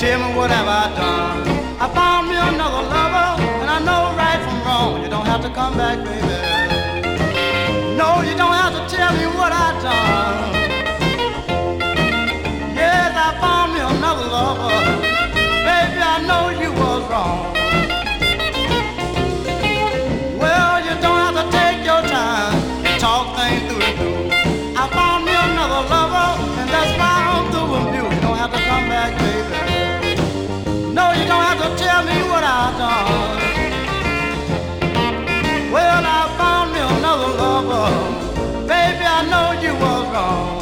Tell me what have I done? I found me another lover, and I know right from wrong. You don't have to come back, baby. No, you don't have to tell me what I done. Yes, I found me another lover. Baby, I know you was wrong. Well, you don't have to take your time and talk things through and through. I found me another lover, and that's why I'm through with you. You don't have to come back, baby. No, you don't have to tell me what I've done. Well, I found me another lover. Baby, I know you was wrong.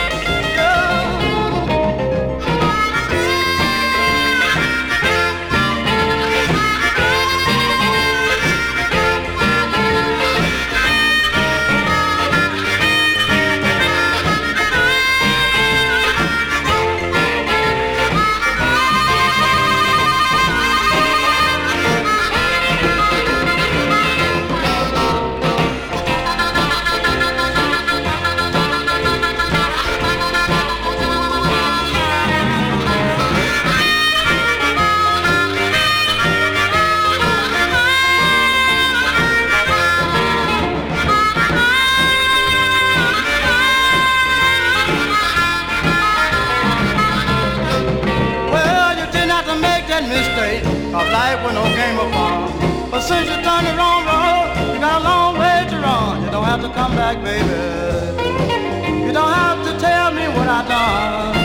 Mistake of life with no game of fun. But since you done the wrong road, you got a long way to run. You don't have to come back, baby. You don't have to tell me what I done.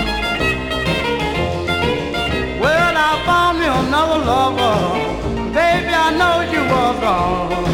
Well, I found me another lover. Baby, I know you was wrong.